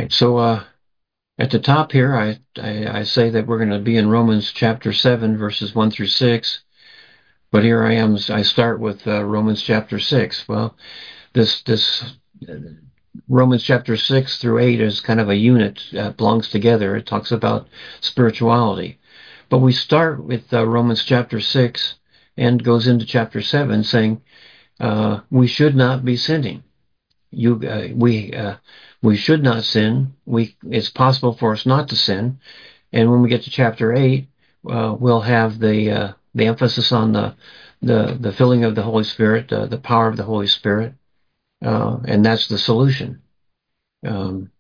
right. So at the top here, I say that we're going to be in Romans chapter 7, verses 1 through 6. But here I am. I start with Romans chapter 6. Well, this Romans chapter 6 through 8 is kind of a unit, belongs together. It talks about spirituality. But we start with Romans chapter 6 and goes into chapter 7 saying we should not be sinning. We should not sin. It's possible for us not to sin. And when we get to chapter 8, we'll have the emphasis on the filling of the Holy Spirit, the power of the Holy Spirit, and that's the solution. Um,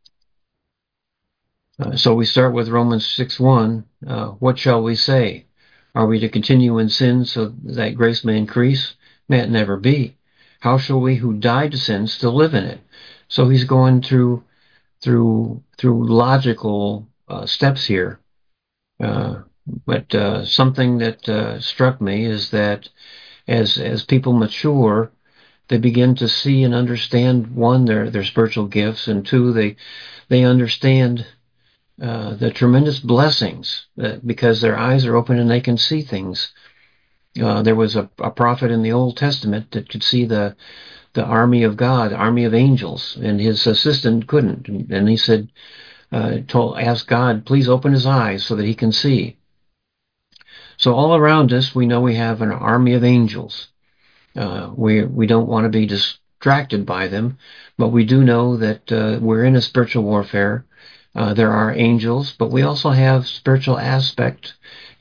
so we start with Romans 6:1. What shall we say? Are we to continue in sin so that grace may increase? May it never be. How shall we who died to sin still live in it? So he's going through logical steps here. But something that struck me is that as people mature, they begin to see and understand, one, their spiritual gifts, and two, they understand the tremendous blessings because their eyes are open and they can see things. There was a prophet in the Old Testament that could see the army of God, the army of angels, and his assistant couldn't. And he said, asked God, please open his eyes so that he can see. So all around us, we know we have an army of angels. We don't want to be distracted by them, but we do know that we're in a spiritual warfare. There are angels, but we also have spiritual aspect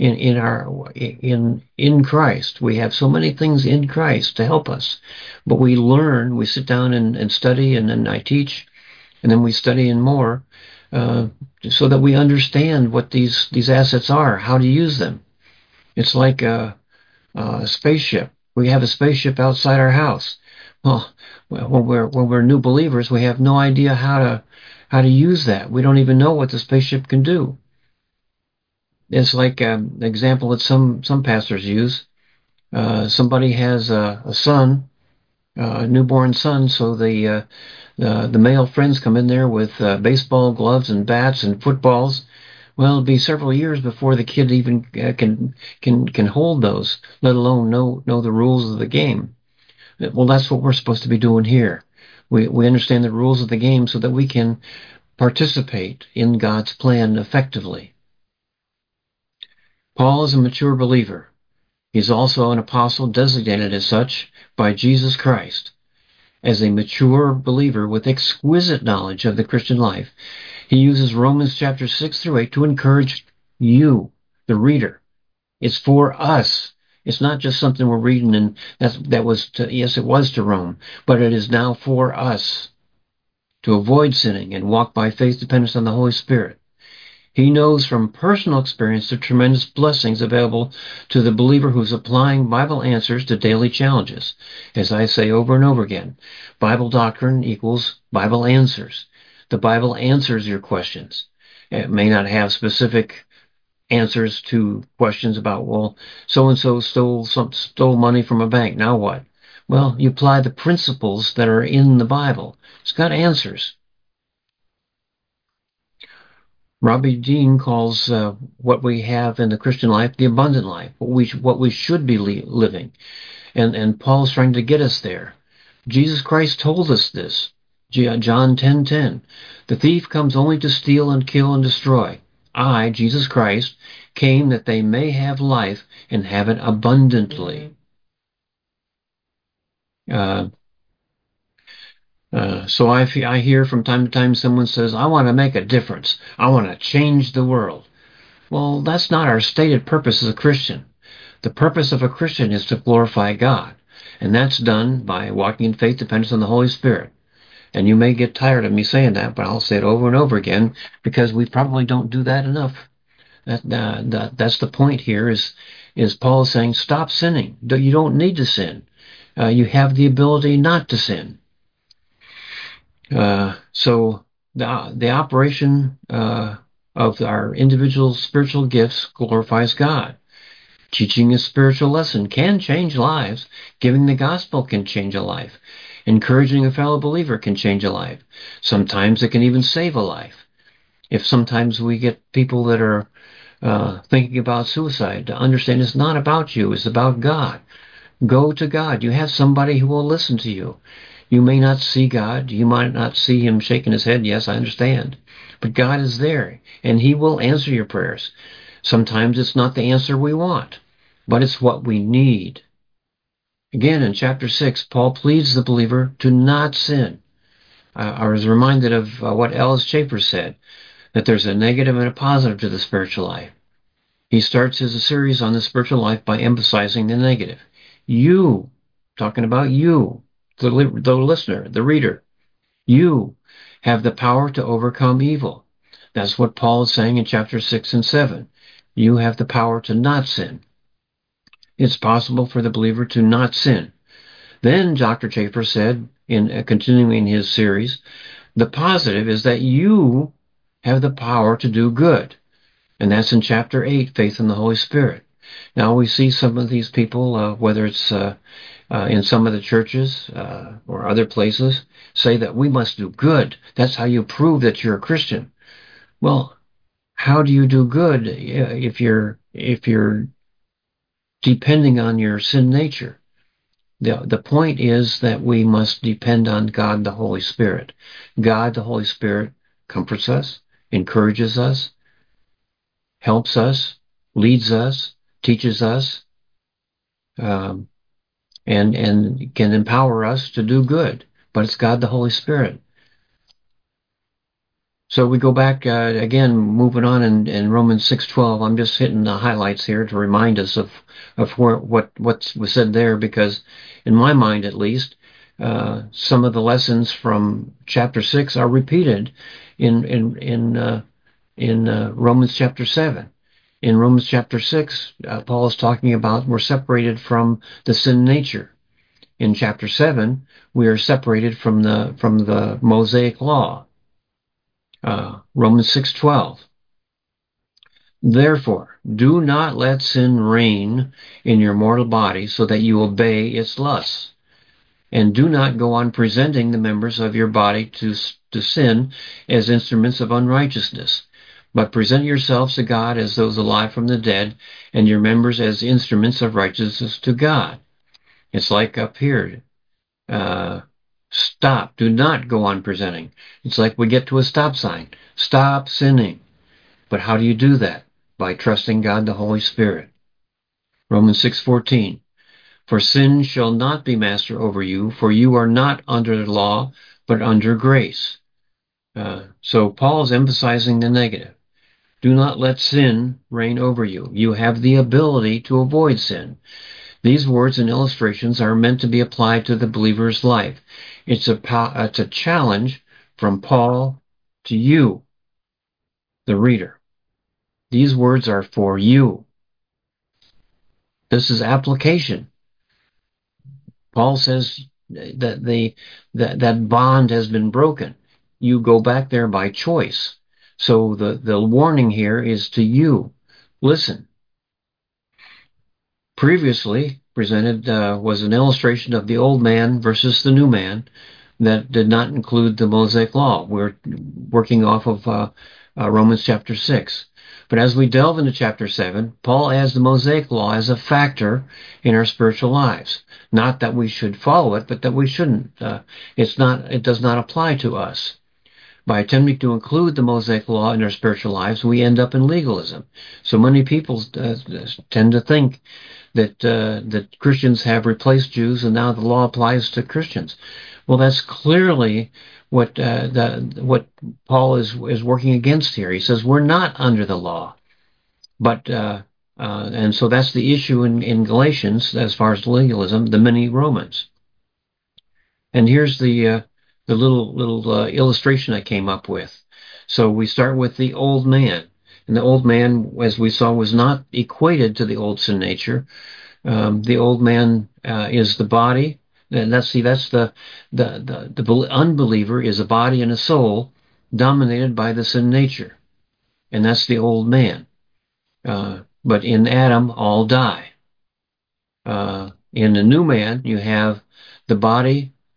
in Christ. We have so many things in Christ to help us, but we learn. We sit down and study, and then I teach, and then we study and more, so that we understand what these assets are, how to use them. It's like a spaceship. We have a spaceship outside our house. Well, when we're new believers, we have no idea how to use that. We don't even know what the spaceship can do. It's like an example that some pastors use. Somebody has a son, a newborn son, so the male friends come in there with baseball gloves and bats and footballs. Well, it'll be several years before the kid even can hold those, let alone know the rules of the game. Well, that's what we're supposed to be doing here. We understand the rules of the game so that we can participate in God's plan effectively. Paul is a mature believer. He's also an apostle designated as such by Jesus Christ. As a mature believer with exquisite knowledge of the Christian life, he uses Romans chapter 6 through 8 to encourage you, the reader. It's for us. It's not just something we're reading, and that was to, yes, it was to Rome, but it is now for us to avoid sinning and walk by faith dependence on the Holy Spirit. He knows from personal experience the tremendous blessings available to the believer who's applying Bible answers to daily challenges. As I say over and over again, Bible doctrine equals Bible answers. The Bible answers your questions. It may not have specific answers to questions about, well, so-and-so stole money from a bank. Now what? Well, you apply the principles that are in the Bible. It's got answers. Robbie Dean calls what we have in the Christian life the abundant life, what we should be living. And Paul's trying to get us there. Jesus Christ told us this. John 10:10. The thief comes only to steal and kill and destroy. I, Jesus Christ, came that they may have life and have it abundantly. So I hear from time to time someone says, I want to make a difference. I want to change the world. Well, that's not our stated purpose as a Christian. The purpose of a Christian is to glorify God. And that's done by walking in faith, dependence on the Holy Spirit. And you may get tired of me saying that, but I'll say it over and over again because we probably don't do that enough. That's the point here is Paul saying, stop sinning. You don't need to sin. You have the ability not to sin. So the operation of our individual spiritual gifts glorifies God. Teaching a spiritual lesson can change lives. Giving the gospel can change a life. Encouraging a fellow believer can change a life. Sometimes it can even save a life. If sometimes we get people that are thinking about suicide, to understand it's not about you, it's about God. Go to God. You have somebody who will listen to you. You may not see God. You might not see him shaking his head. Yes, I understand. But God is there, and he will answer your prayers. Sometimes it's not the answer we want, but it's what we need. Again, in chapter 6, Paul pleads the believer to not sin. I was reminded of what Ellis Chafer said, that there's a negative and a positive to the spiritual life. He starts his series on the spiritual life by emphasizing the negative. You, talking about you, the listener, the reader, you have the power to overcome evil. That's what Paul is saying in chapter 6 and 7. You have the power to not sin. It's possible for the believer to not sin. Then Dr. Chafer said, in continuing his series, the positive is that you have the power to do good. And that's in chapter 8, Faith in the Holy Spirit. Now we see some of these people, whether it's in some of the churches or other places, say that we must do good. That's how you prove that you're a Christian. Well, how do you do good if you're depending on your sin nature? The point is that we must depend on God the Holy Spirit. God the Holy Spirit comforts us, encourages us, helps us, leads us, teaches us, um, and can empower us to do good. But it's God the Holy Spirit. So we go back again, moving on in Romans 6:12. I'm just hitting the highlights here to remind us of what was said there, because in my mind at least, some of the lessons from chapter 6 are repeated in Romans chapter 7. In Romans chapter 6, Paul is talking about we're separated from the sin nature. In chapter 7, we are separated from the Mosaic law. Romans 6:12. Therefore, do not let sin reign in your mortal body so that you obey its lusts. And do not go on presenting the members of your body to sin as instruments of unrighteousness, but present yourselves to God as those alive from the dead, and your members as instruments of righteousness to God. It's like up here. Stop. Do not go on presenting. It's like we get to a stop sign. Stop sinning. But how do you do that? By trusting God the Holy Spirit. Romans 6:14. For sin shall not be master over you, for you are not under the law, but under grace. So Paul is emphasizing the negative. Do not let sin reign over you. You have the ability to avoid sin. These words and illustrations are meant to be applied to the believer's life. It's a challenge from Paul to you, the reader. These words are for you. This is application. Paul says that that bond has been broken. You go back there by choice. So the warning here is to you. Listen. Previously presented was an illustration of the old man versus the new man that did not include the Mosaic law. We're working off of Romans chapter 6. But as we delve into chapter 7, Paul adds the Mosaic law as a factor in our spiritual lives. Not that we should follow it, but that we shouldn't. It does not apply to us. By attempting to include the Mosaic law in our spiritual lives, we end up in legalism. So many people tend to think that Christians have replaced Jews and now the law applies to Christians. Well, that's clearly what Paul is working against here. He says we're not under the law, but and so that's the issue in Galatians as far as legalism, the many Romans. And here's the little illustration I came up with. So we start with the old man. And the old man, as we saw, was not equated to the old sin nature. The old man is the body. And that's the unbeliever is a body and a soul dominated by the sin nature. And that's the old man. But in Adam, all die. In the new man, you have the body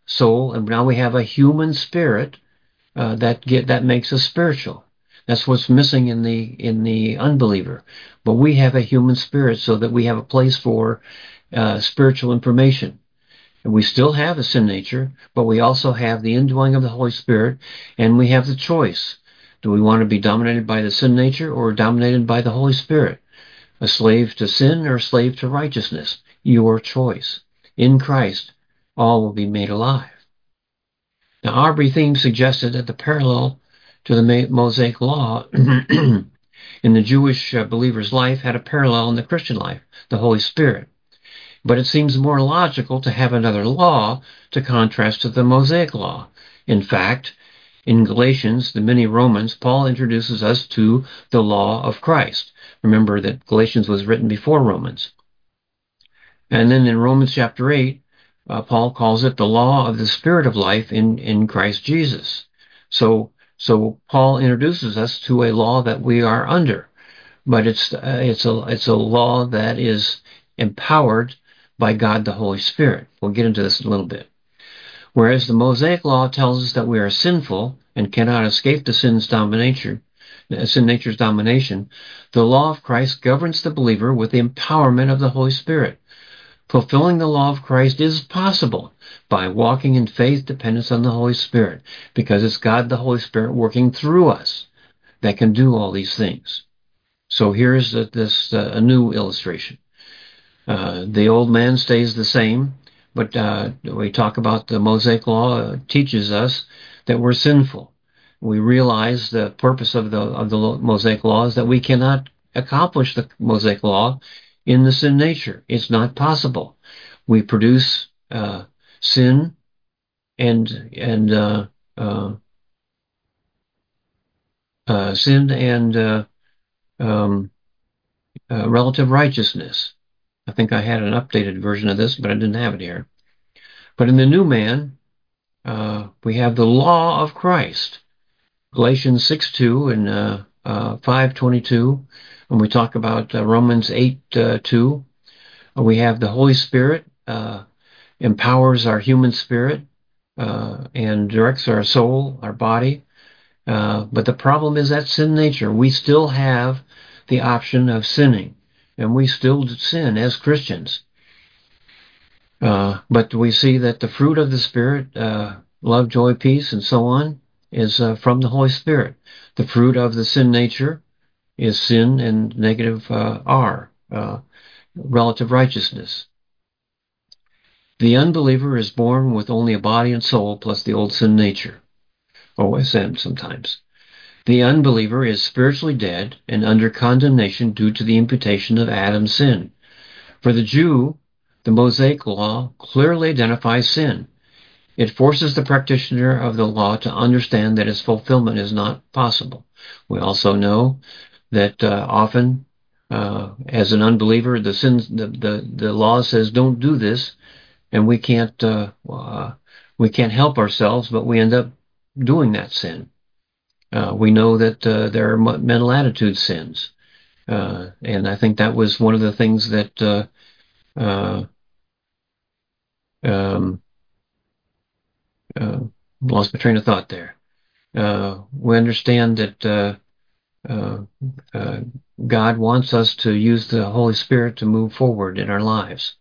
soul, and now we have a human spirit that makes us spiritual. That's what's missing in the unbeliever. But we have a human spirit, so that we have a place for spiritual information. And we still have a sin nature, but we also have the indwelling of the Holy Spirit, and we have the choice. Do we want to be dominated by the sin nature or dominated by the Holy Spirit? A slave to sin or a slave to righteousness? Your choice. In Christ, all will be made alive. Now, Aubrey Thiem suggested that the parallel to the Mosaic Law in the Jewish believer's life had a parallel in the Christian life, the Holy Spirit. But it seems more logical to have another law to contrast to the Mosaic Law. In fact, in Galatians, the many Romans, Paul introduces us to the law of Christ. Remember that Galatians was written before Romans. And then in Romans chapter 8, Paul calls it the law of the Spirit of life in Christ Jesus. So Paul introduces us to a law that we are under, but it's a law that is empowered by God the Holy Spirit. We'll get into this in a little bit. Whereas the Mosaic Law tells us that we are sinful and cannot escape the sin nature's domination, the law of Christ governs the believer with the empowerment of the Holy Spirit. Fulfilling the law of Christ is possible by walking in faith dependence on the Holy Spirit, because it's God the Holy Spirit working through us that can do all these things. So here's a new illustration. The old man stays the same, but we talk about the Mosaic Law teaches us that we're sinful. We realize the purpose of the Mosaic Law is that we cannot accomplish the Mosaic Law in the sin nature. It's not possible. We produce sin and sin and relative righteousness. I think I had an updated version of this, but I didn't have it here. But in the new man, we have the law of Christ. Galatians 6:2 and 5:22. When we talk about Romans 8:2, we have the Holy Spirit empowers our human spirit and directs our soul, our body. But the problem is that sin nature. We still have the option of sinning, and we still sin as Christians. But we see that the fruit of the Spirit, love, joy, peace, and so on, is from the Holy Spirit. The fruit of the sin nature is sin and negative R, relative righteousness. The unbeliever is born with only a body and soul plus the old sin nature, OSN sometimes. The unbeliever is spiritually dead and under condemnation due to the imputation of Adam's sin. For the Jew, the Mosaic Law clearly identifies sin. It forces the practitioner of the law to understand that its fulfillment is not possible. We also know that often, as an unbeliever, the law says don't do this, and we can't help ourselves, but we end up doing that sin. We know that there are mental attitude sins, and I think that was one of the things that lost my train of thought there. We understand that God wants us to use the Holy Spirit to move forward in our lives.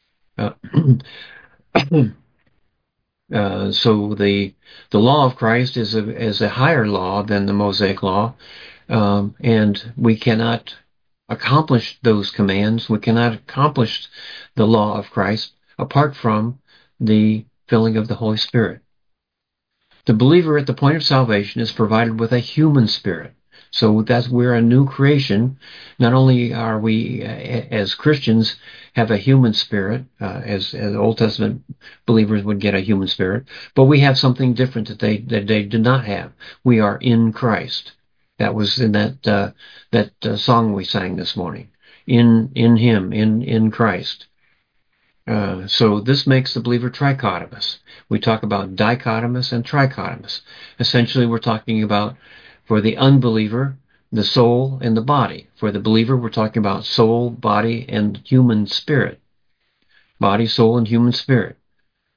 So the law of Christ is a higher law than the Mosaic Law, and we cannot accomplish those commands. We cannot accomplish the law of Christ apart from the filling of the Holy Spirit. The believer at the point of salvation is provided with a human spirit. So that's we're a new creation. Not only are we, as Christians, have a human spirit, as Old Testament believers would get a human spirit, but we have something different that they did not have. We are in Christ. That was in that song we sang this morning. In Him, in Christ. So this makes the believer trichotomous. We talk about dichotomous and trichotomous. Essentially, we're talking about, for the unbeliever, the soul and the body. For the believer, we're talking about soul, body, and human spirit. Body, soul, and human spirit.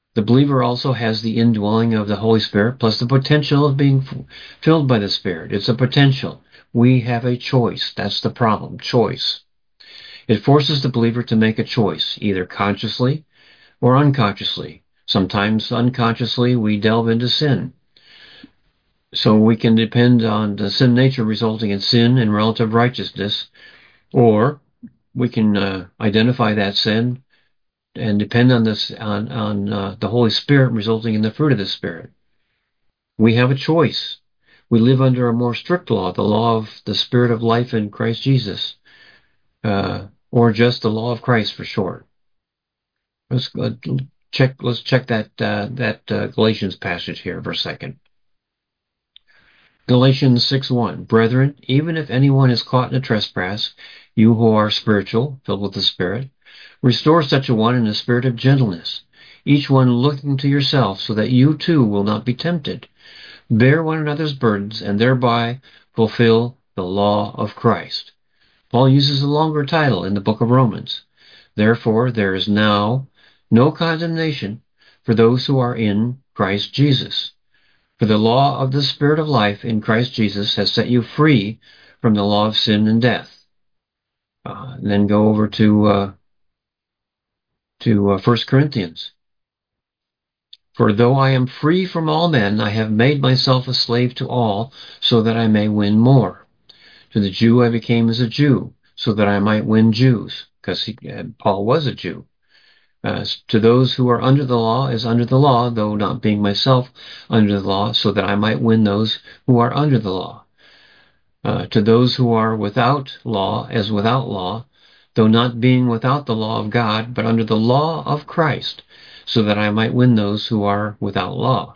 The believer also has the indwelling of the Holy Spirit plus the potential of being filled by the Spirit. It's a potential. We have a choice. That's the problem. Choice. It forces the believer to make a choice, either consciously or unconsciously. Sometimes unconsciously we delve into sin. So we can depend on the sin nature resulting in sin and relative righteousness, or we can identify that sin and depend on this on the Holy Spirit resulting in the fruit of the Spirit. We have a choice. We live under a more strict law, the law of the Spirit of life in Christ Jesus, or just the law of Christ for short. Let's check that Galatians passage here for a second. Galatians 6:1. Brethren, even if anyone is caught in a trespass, you who are spiritual, filled with the Spirit, restore such a one in a spirit of gentleness, each one looking to yourself, so that you too will not be tempted. Bear one another's burdens, and thereby fulfill the law of Christ. Paul uses a longer title in the book of Romans. Therefore, there is now no condemnation for those who are in Christ Jesus. For the law of the Spirit of life in Christ Jesus has set you free from the law of sin and death. And then go over to 1 Corinthians. For though I am free from all men, I have made myself a slave to all, so that I may win more. To the Jew I became as a Jew, so that I might win Jews, because Paul was a Jew. To those who are under the law as under the law, though not being myself under the law, so that I might win those who are under the law. To those who are without law as without law, though not being without the law of God, but under the law of Christ, so that I might win those who are without law.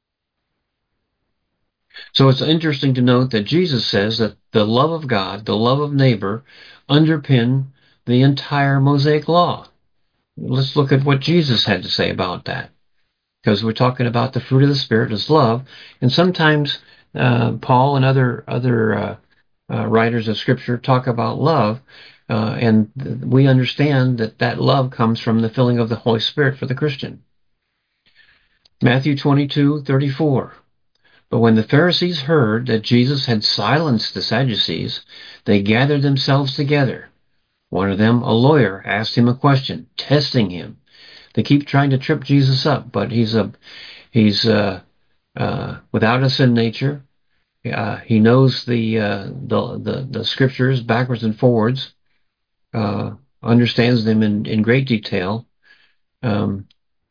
So it's interesting to note that Jesus says that the love of God, the love of neighbor, underpin the entire Mosaic law. Let's look at what Jesus had to say about that, because we're talking about the fruit of the Spirit is love, and sometimes Paul and other writers of Scripture talk about love, and we understand that love comes from the filling of the Holy Spirit for the Christian. Matthew 22:34. But when the Pharisees heard that Jesus had silenced the Sadducees, they gathered themselves together. One of them, a lawyer, asked him a question, testing him. They keep trying to trip Jesus up, but he's without a sin nature. He knows the scriptures backwards and forwards, understands them in great detail, and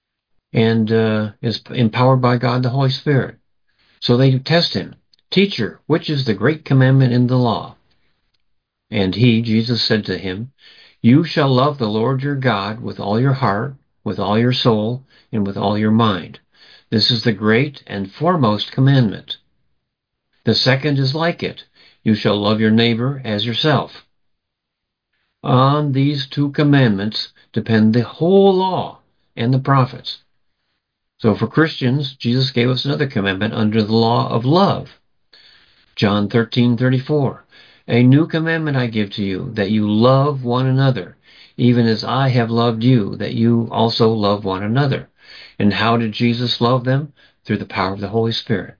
is empowered by God the Holy Spirit. So they test him. Teacher, which is the great commandment in the law? And he, Jesus, said to him, You shall love the Lord your God with all your heart, with all your soul, and with all your mind. This is the great and foremost commandment. The second is like it. You shall love your neighbor as yourself. On these two commandments depend the whole law and the prophets. So for Christians, Jesus gave us another commandment under the law of love. John 13:34. A new commandment I give to you, that you love one another, even as I have loved you, that you also love one another. And how did Jesus love them? Through the power of the Holy Spirit.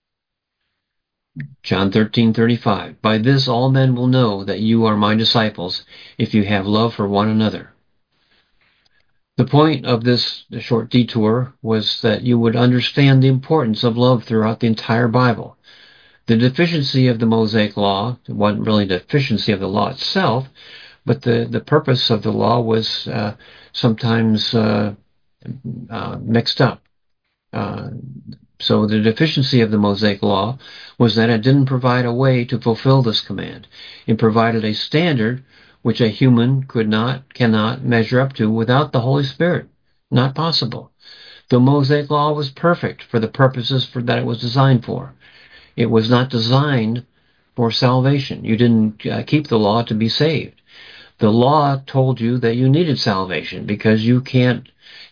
John 13:35. By this all men will know that you are my disciples, if you have love for one another. The point of this short detour was that you would understand the importance of love throughout the entire Bible. The deficiency of the Mosaic law wasn't really the deficiency of the law itself, but the purpose of the law was sometimes mixed up. So the deficiency of the Mosaic law was that it didn't provide a way to fulfill this command. It provided a standard which a human cannot measure up to without the Holy Spirit. Not possible. The Mosaic law was perfect for the purposes that it was designed for. It was not designed for salvation. You didn't keep the law to be saved. The law told you that you needed salvation because you can't,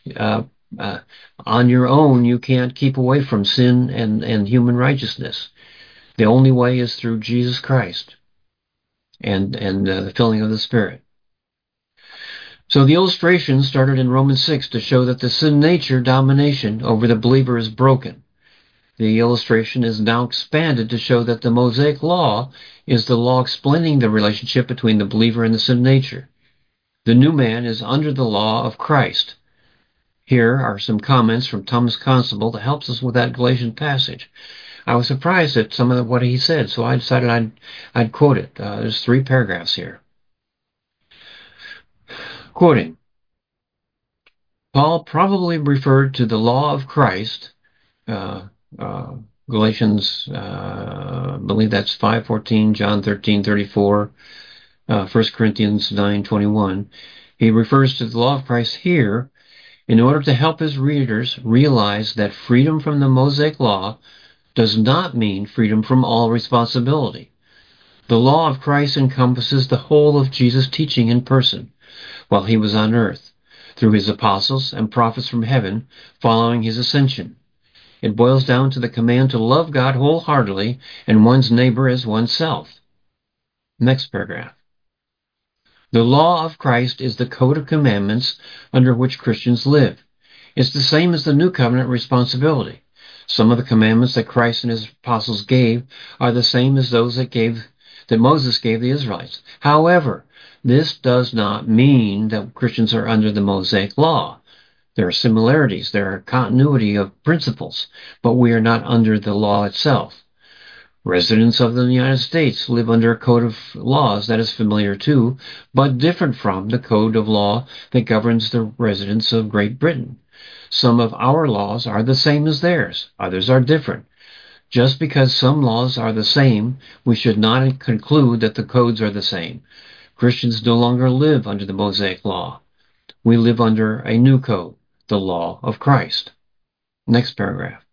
on your own, you can't keep away from sin and human righteousness. The only way is through Jesus Christ and the filling of the Spirit. So the illustration started in Romans 6 to show that the sin nature domination over the believer is broken. The illustration is now expanded to show that the Mosaic law is the law explaining the relationship between the believer and the sin nature. The new man is under the law of Christ. Here are some comments from Thomas Constable that helps us with that Galatian passage. I was surprised at some of what he said, so I decided I'd quote it. There's 3 paragraphs here. Quoting, Paul probably referred to the law of Christ, Galatians, I believe that's 5:14, John 13:34, 1 Corinthians 9:21. He refers to the law of Christ here in order to help his readers realize that freedom from the Mosaic law does not mean freedom from all responsibility. The law of Christ encompasses the whole of Jesus' teaching in person while he was on earth, through his apostles and prophets from heaven following his ascension. It boils down to the command to love God wholeheartedly and one's neighbor as oneself. Next paragraph. The law of Christ is the code of commandments under which Christians live. It's the same as the New Covenant responsibility. Some of the commandments that Christ and his apostles gave are the same as those that Moses gave the Israelites. However, this does not mean that Christians are under the Mosaic law. There are similarities, there are continuity of principles, but we are not under the law itself. Residents of the United States live under a code of laws that is familiar to, but different from, the code of law that governs the residents of Great Britain. Some of our laws are the same as theirs, others are different. Just because some laws are the same, we should not conclude that the codes are the same. Christians no longer live under the Mosaic law. We live under a new code, the law of Christ. Next paragraph.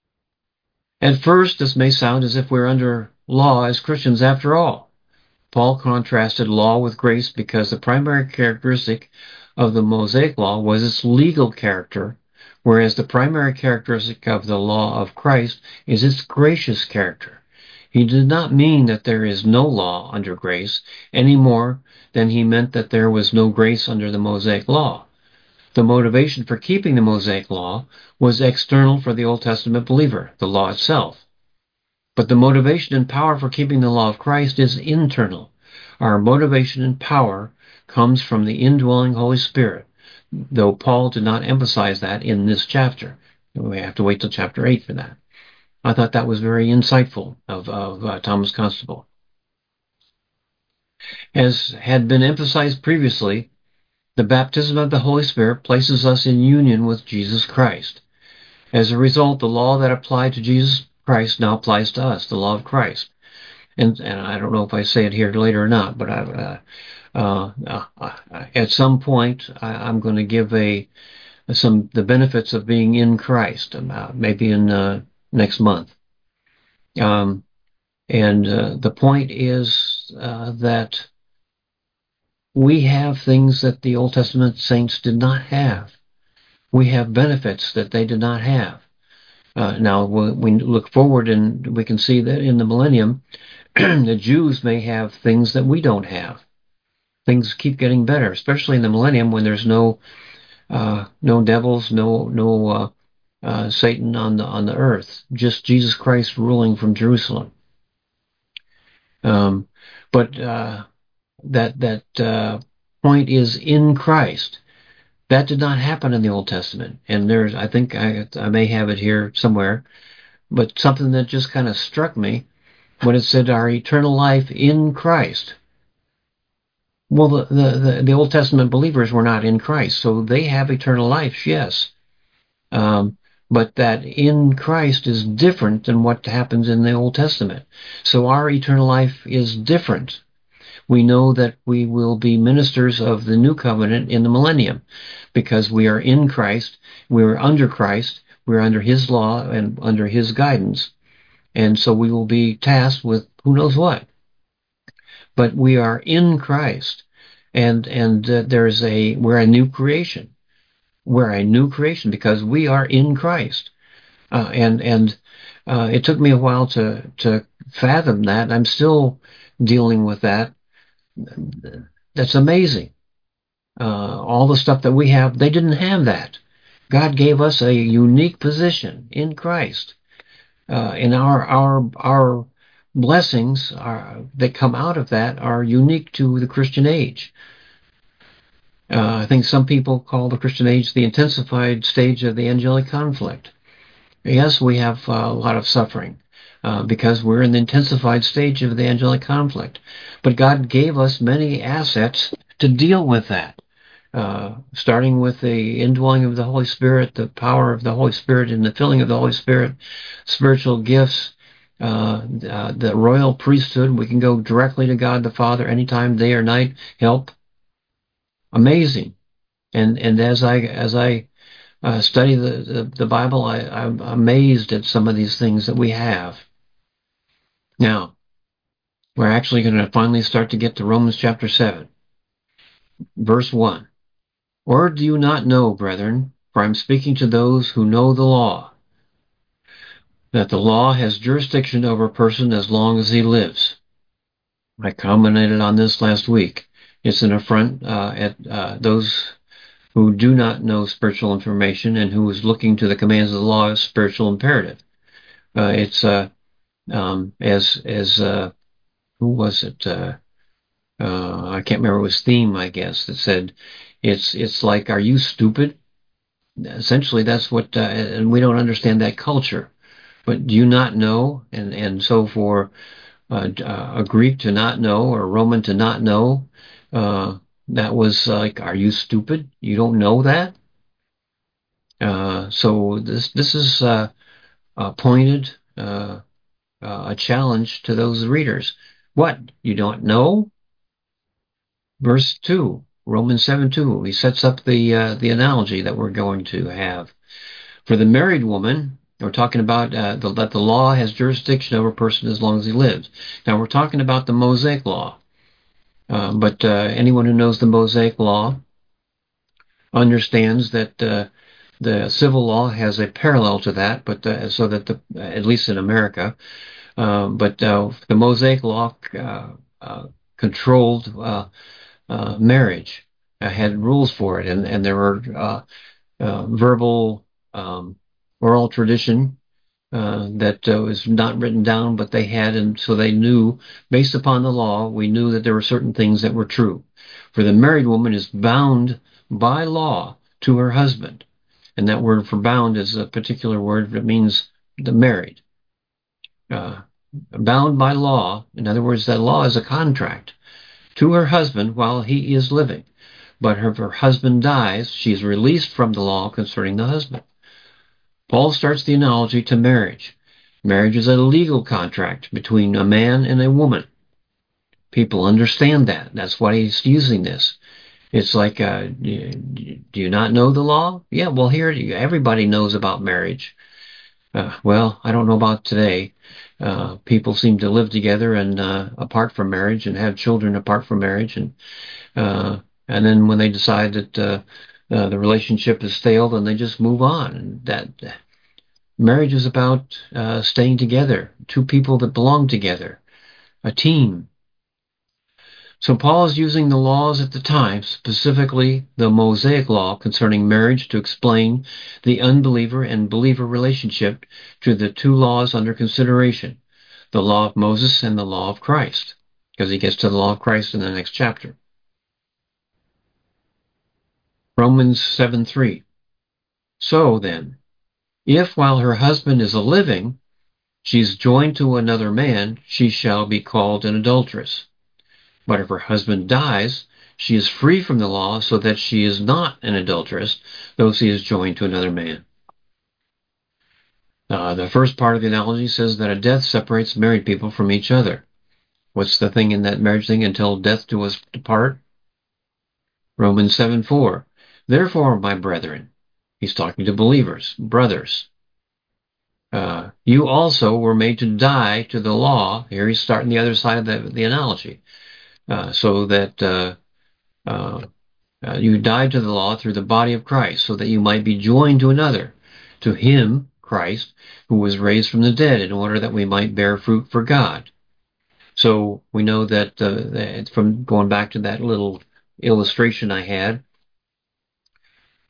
At first, this may sound as if we're under law as Christians after all. Paul contrasted law with grace because the primary characteristic of the Mosaic law was its legal character, whereas the primary characteristic of the law of Christ is its gracious character. He did not mean that there is no law under grace any more than he meant that there was no grace under the Mosaic law. The motivation for keeping the Mosaic law was external for the Old Testament believer, the law itself. But the motivation and power for keeping the law of Christ is internal. Our motivation and power comes from the indwelling Holy Spirit, though Paul did not emphasize that in this chapter. We have to wait till chapter 8 for that. I thought that was very insightful of Thomas Constable. As had been emphasized previously, the baptism of the Holy Spirit places us in union with Jesus Christ. As a result, the law that applied to Jesus Christ now applies to us, the law of Christ. And I don't know if I say it here later or not, but at some point I'm going to give the benefits of being in Christ, maybe in next month. And the point is that we have things that the Old Testament saints did not have. We have benefits that they did not have. Now, we look forward and we can see that in the millennium, the Jews may have things that we don't have. Things keep getting better, especially in the millennium when there's no devils, no Satan on the earth, just Jesus Christ ruling from Jerusalem. But that point is in Christ. That did not happen in the Old Testament. And I think I may have it here somewhere, but something that just kind of struck me when it said our eternal life in Christ. Well, the Old Testament believers were not in Christ, so they have eternal life, yes. But that in Christ is different than what happens in the Old Testament. So our eternal life is different. We know that we will be ministers of the new covenant in the millennium because we are in Christ, we're under Christ, we're under his law and under his guidance. And so we will be tasked with who knows what. But we are in Christ, and we're a new creation. We're a new creation because we are in Christ. And it took me a while to fathom that. I'm still dealing with that. That's amazing. all the stuff that we have, they didn't have that. God gave us a unique position in Christ. And our blessings that come out of that are unique to the Christian age. I think some people call the Christian age the intensified stage of the angelic conflict. Yes, we have a lot of suffering because we're in the intensified stage of the angelic conflict. But God gave us many assets to deal with that. Starting with the indwelling of the Holy Spirit, the power of the Holy Spirit and the filling of the Holy Spirit, spiritual gifts, the royal priesthood. We can go directly to God the Father anytime, day or night. Help. Amazing. And as I study the Bible, I'm amazed at some of these things that we have. Now, we're actually going to finally start to get to Romans chapter 7, verse 1. Or do you not know, brethren, for I'm speaking to those who know the law, that the law has jurisdiction over a person as long as he lives? I commented on this last week. It's an affront at those who do not know spiritual information and who is looking to the commands of the law as spiritual imperative. It's as who was it? I can't remember his theme, I guess, that said, it's like, are you stupid? Essentially, that's what, and we don't understand that culture. But do you not know? And so for a Greek to not know or a Roman to not know, that was like, are you stupid? You don't know that? So this is pointed a challenge to those readers. What? You don't know? Verse 2, Romans 7:2, he sets up the analogy that we're going to have. For the married woman, we're talking about that the law has jurisdiction over a person as long as he lives. Now we're talking about the Mosaic law, but anyone who knows the Mosaic law understands that the civil law has a parallel to that, but so that at least in America, but the Mosaic law controlled marriage, had rules for it, and there were verbal oral tradition that was not written down, but they had, and so they knew, based upon the law, we knew that there were certain things that were true. For the married woman is bound by law to her husband, and that word for bound is a particular word that means the married. Bound by law, in other words, that law is a contract to her husband while he is living. But if her husband dies, she is released from the law concerning the husband. Paul starts the analogy to marriage. Marriage is a legal contract between a man and a woman. People understand that. That's why he's using this. It's like, do you not know the law? Yeah, well, here, everybody knows about marriage. Well, I don't know about today. People seem to live together and apart from marriage and have children apart from marriage. And then when they decide that the relationship has failed, then they just move on. And that marriage is about staying together, two people that belong together, a team. So Paul is using the laws at the time, specifically the Mosaic law concerning marriage, to explain the unbeliever and believer relationship to the two laws under consideration, the law of Moses and the law of Christ, because he gets to the law of Christ in the next chapter. Romans 7:3. So then, if while her husband is a living, she's joined to another man, she shall be called an adulteress. But if her husband dies, she is free from the law, so that she is not an adulteress, though she is joined to another man. The first part of the analogy says that a death separates married people from each other. What's the thing in that marriage thing? Until death do us depart? Romans 7:4. Therefore, my brethren, he's talking to believers, brothers, you also were made to die to the law. Here he's starting the other side of the analogy. So that you died to the law through the body of Christ, so that you might be joined to another, to him, Christ, who was raised from the dead, in order that we might bear fruit for God. So we know that from going back to that little illustration I had,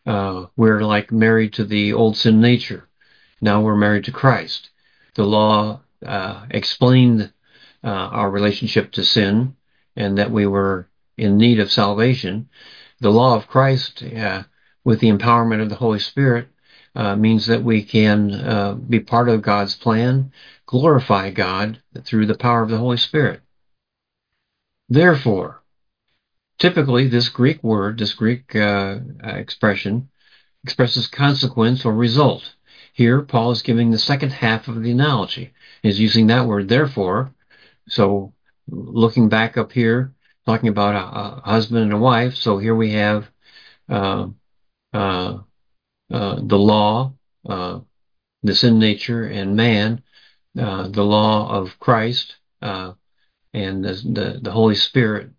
We're like married to the old sin nature. Now we're married to Christ. The law explained our relationship to sin and that we were in need of salvation. The law of Christ, with the empowerment of the Holy Spirit, means that we can be part of God's plan, glorify God through the power of the Holy Spirit. Therefore, typically this Greek word, this Greek expression, expresses consequence or result. Here, Paul is giving the second half of the analogy. He's using that word, therefore. So, looking back up here, talking about a husband and a wife. So here we have uh, uh, the law, the sin nature, and man, the law of Christ, and the Holy Spirit.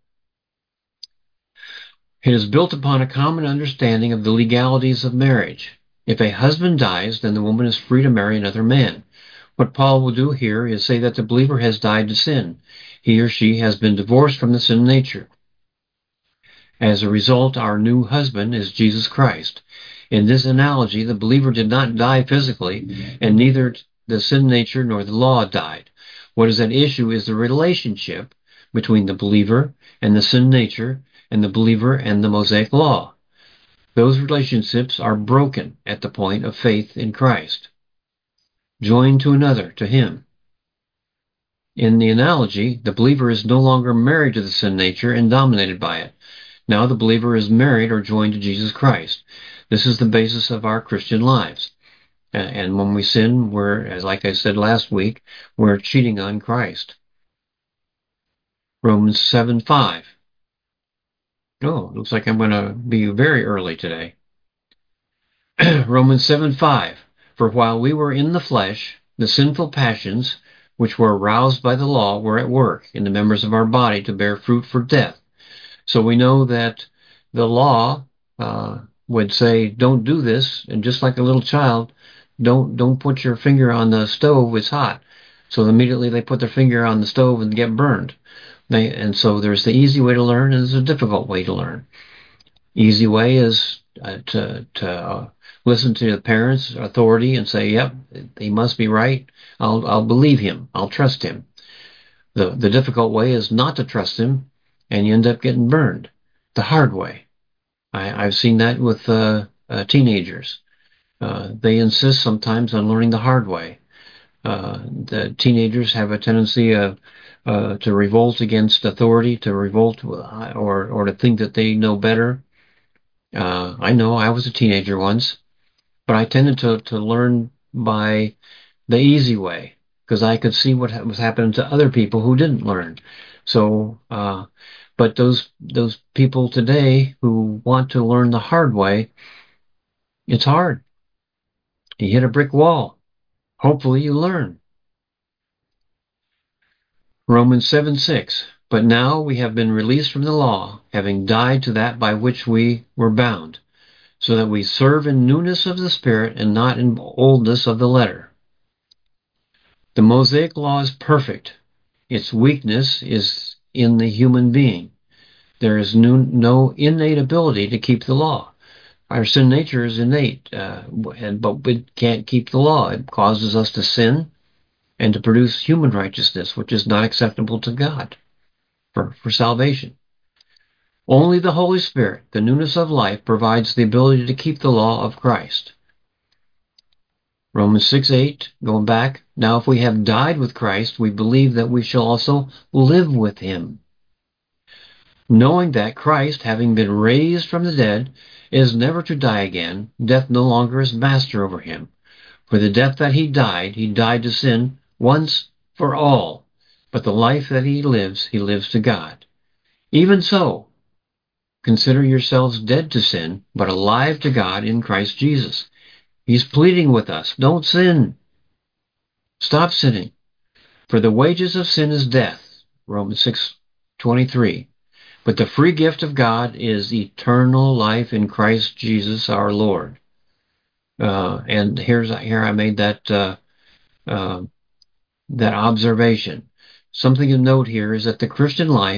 It is built upon a common understanding of the legalities of marriage. If a husband dies, then the woman is free to marry another man. What Paul will do here is say that the believer has died to sin. He or she has been divorced from the sin nature. As a result, our new husband is Jesus Christ. In this analogy, the believer did not die physically, and neither the sin nature nor the law died. What is at issue is the relationship between the believer and the sin nature, and the believer and the Mosaic law. Those relationships are broken at the point of faith in Christ, joined to another, to Him. In the analogy, the believer is no longer married to the sin nature and dominated by it. Now the believer is married or joined to Jesus Christ. This is the basis of our Christian lives. And when we sin, we're, as like I said last week, we're cheating on Christ. Romans 7:5. Oh, looks like I'm going to be very early today. Romans 7:5. For while we were in the flesh, the sinful passions, which were aroused by the law, were at work in the members of our body to bear fruit for death. So we know that the law would say, don't do this, and just like a little child, don't put your finger on the stove, it's hot. So immediately they put their finger on the stove and get burned. And so there's the easy way to learn and there's a difficult way to learn. Easy way is to listen to the parents' authority and say, yep, he must be right. I'll believe him. I'll trust him. The difficult way is not to trust him, and you end up getting burned the hard way. I've seen that with teenagers. They insist sometimes on learning the hard way. The teenagers have a tendency to revolt against authority, to revolt or to think that they know better. I know I was a teenager once, but I tended to learn by the easy way because I could see what was happening to other people who didn't learn. So, but those people today who want to learn the hard way, it's hard. You hit a brick wall. Hopefully you learn. Romans 7:6. But now we have been released from the law, having died to that by which we were bound, so that we serve in newness of the Spirit and not in oldness of the letter. The Mosaic law is perfect. Its weakness is in the human being. There is no innate ability to keep the law. Our sin nature is innate, but we can't keep the law. It causes us to sin and to produce human righteousness, which is not acceptable to God for salvation. Only the Holy Spirit, the newness of life, provides the ability to keep the law of Christ. Romans 6:8, going back, now if we have died with Christ, we believe that we shall also live with him. Knowing that Christ, having been raised from the dead, is never to die again, death no longer is master over him. For the death that he died to sin once for all. But the life that he lives to God. Even so, consider yourselves dead to sin, but alive to God in Christ Jesus. He's pleading with us, don't sin. Stop sinning. For the wages of sin is death. Romans 6:23. But the free gift of God is eternal life in Christ Jesus our Lord. And here I made that observation. Something to note here is that the Christian life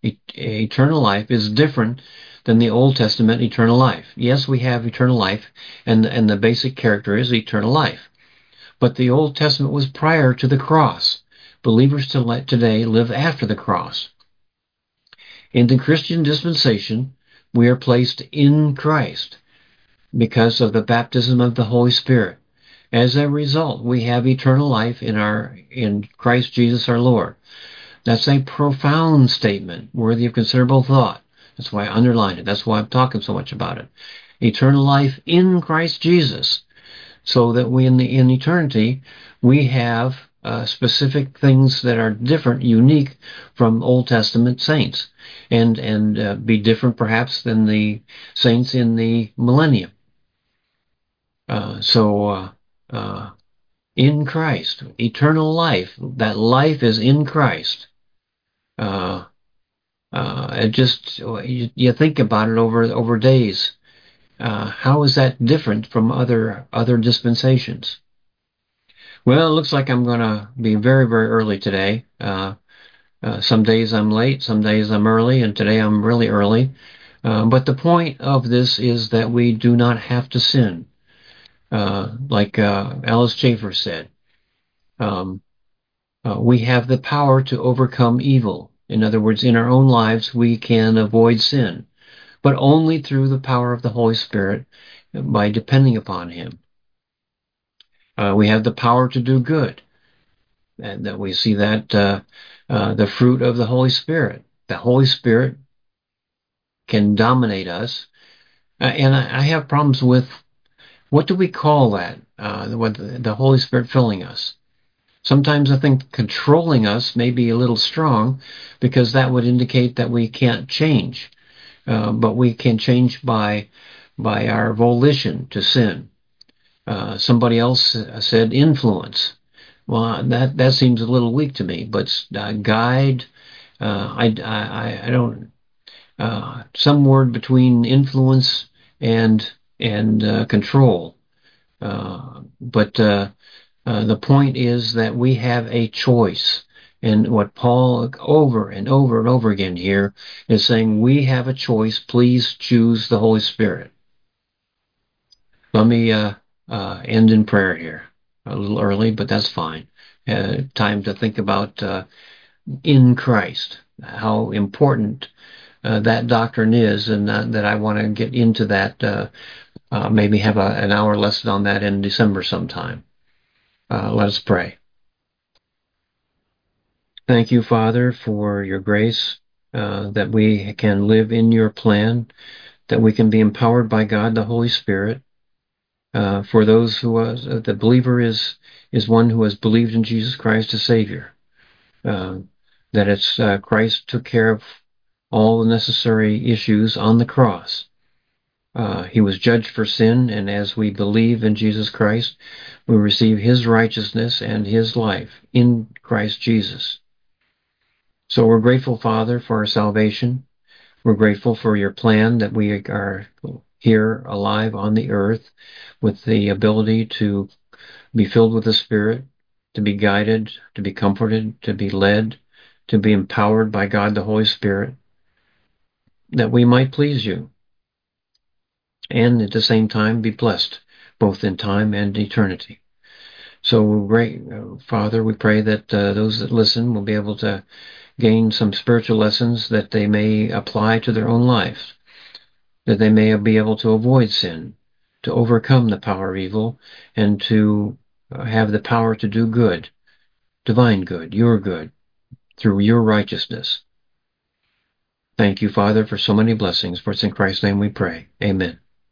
Eternal life is different than the Old Testament eternal life. Yes, we have eternal life, and the basic character is eternal life. But the Old Testament was prior to the cross. Believers today live after the cross. In the Christian dispensation, we are placed in Christ because of the baptism of the Holy Spirit. As a result, we have eternal life in Christ Jesus our Lord. That's a profound statement, worthy of considerable thought. That's why I underlined it. That's why I'm talking so much about it. Eternal life in Christ Jesus, so that in eternity we have specific things that are different, unique from Old Testament saints, and be different perhaps than the saints in the millennium. In Christ, eternal life. That life is in Christ. You think about it over days. How is that different from other dispensations? Well, it looks like I'm going to be very, very early today. Some days I'm late, some days I'm early, and today I'm really early. But the point of this is that we do not have to sin. Like Alice Chafer said, we have the power to overcome evil. In other words, in our own lives, we can avoid sin, but only through the power of the Holy Spirit by depending upon Him. We have the power to do good, and that we see that the fruit of the Holy Spirit. The Holy Spirit can dominate us, and I have problems with what do we call that? What the Holy Spirit filling us. Sometimes I think controlling us may be a little strong, because that would indicate that we can't change, but we can change by our volition to sin. Somebody else said influence. Well, that seems a little weak to me, but guide. I don't. Some word between influence and control. But the point is that we have a choice. And what Paul over and over and over again here is saying, we have a choice. Please choose the Holy Spirit. Let me end in prayer here. A little early, but that's fine. Time to think about in Christ, how important that doctrine is, and that I want to get into that. Maybe have an hour lesson on that in December sometime. Let us pray. Thank you, Father, for your grace, that we can live in your plan, that we can be empowered by God, the Holy Spirit. For those the believer is one who has believed in Jesus Christ as Savior. That it's Christ took care of all the necessary issues on the cross. He was judged for sin, and as we believe in Jesus Christ, we receive His righteousness and His life in Christ Jesus. So we're grateful, Father, for our salvation. We're grateful for your plan that we are here alive on the earth with the ability to be filled with the Spirit, to be guided, to be comforted, to be led, to be empowered by God the Holy Spirit, that we might please you, and at the same time be blessed, both in time and eternity. So, great Father, we pray that those that listen will be able to gain some spiritual lessons that they may apply to their own lives, that they may be able to avoid sin, to overcome the power of evil, and to have the power to do good, divine good, your good, through your righteousness. Thank you, Father, for so many blessings. For it's in Christ's name we pray. Amen.